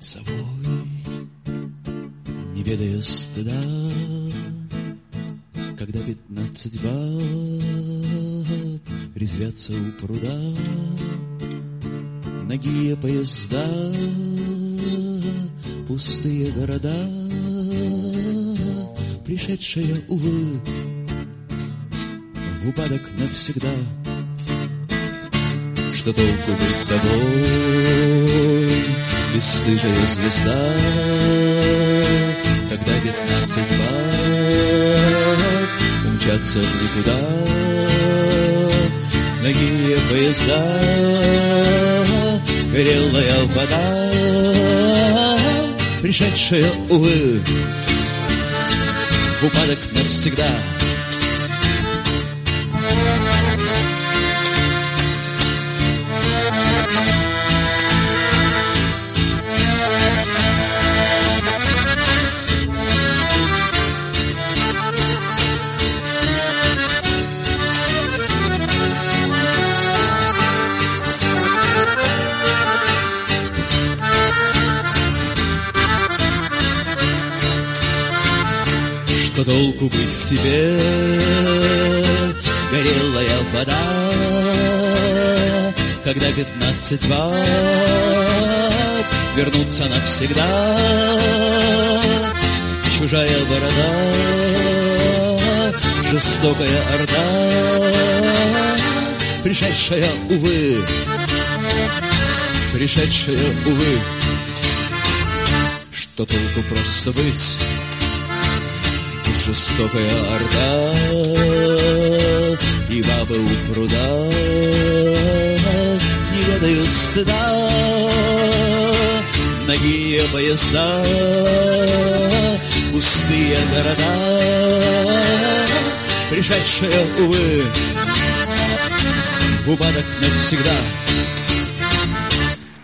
собой, не ведая стыда, когда 15 баб резвятся у пруда. Нагие поезда, пустые города, пришедшие, увы, в упадок навсегда. Что толку быть тобой, бесстыжая звезда, когда 15 баб умчатся в никуда. Нагие поезда, горелая вода, пришедшая, увы, в упадок навсегда. Что толку быть в тебе, горелая вода, когда 15 баб вернутся навсегда. Чужая борода, жестокая орда, пришедшая, увы, пришедшая, увы. Что толку просто быть? Жестокая орда и бабы у пруда не ведают стыда. Нагие поезда, пустые города, пришедшие, увы, в упадок навсегда.